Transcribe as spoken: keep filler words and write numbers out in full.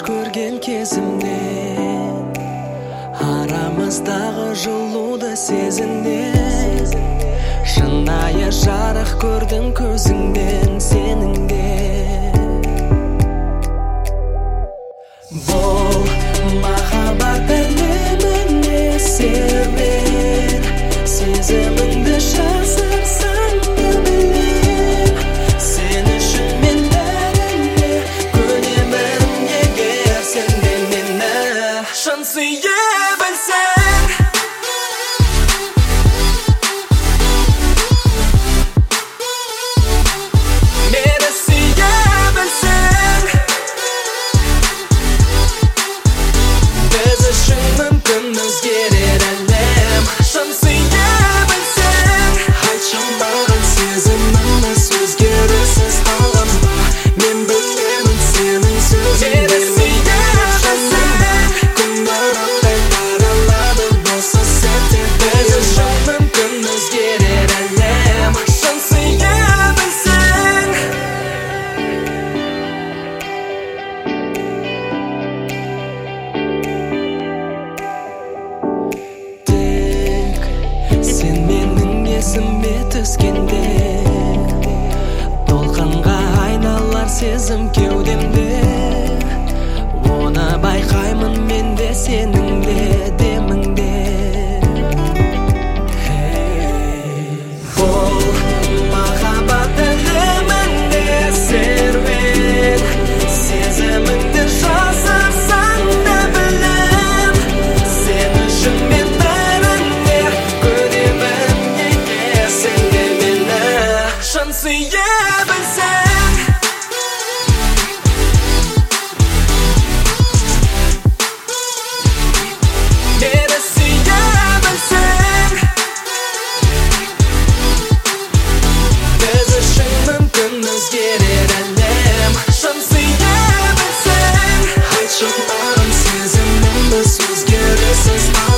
көрген кезімнен арамыздағы жылуды сезінем. Шынайы жарық көрдім көзіңнен сенің де. Бұл махаббат әлеміне серуен, сезіміңді жасырсаң да білем. Сен үшін мен бәріне көнемін, егер сен де мені шын сүйе білсең. Мені сүйе білсең, біз үшін мүмкін өзгерер әлем. Шын сүйе білсең, айтшы маған сезіміміз өзгеріссіз қалар ма? Мен білемін сенің сөзіңді. Мені сүйе білсең, күндер оттай таралады осы сәтте. Біз үшін мүмкін өзгерер әлем. Шын сүйе білсең. Тек сен менің есіме түскенде, толқынға айналар сезім кеудемде. Оны байқаймын мен де сенің де деміңде. Бұл махаббат әлемінде серуен, сезіміңді жасырсаң да білем. Сен үшін мен бәріне көнемін, егер сен де мені шын сүйе білсең. Мені сүйе білсең, біз үшін мүмкін өзгерер әлем. Шын сүйе білсең, айтшы маған сезіміміз өзгеріссіз қалар